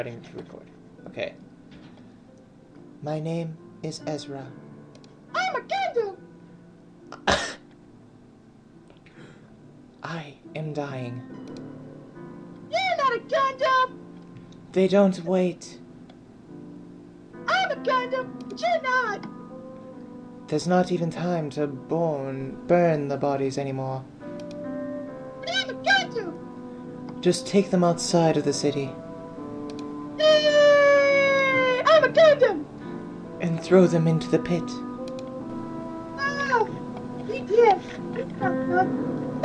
Starting to record. Okay. My name is Ezra. I'm a Gundam! I am dying. You're not a Gundam! They don't wait. I'm a Gundam, but you're not! There's not even time to burn the bodies anymore. But I'm a Gundam! Just take them outside of the city Yay! I'm a Gundam! and throw them into the pit. Oh! He did! It's not good.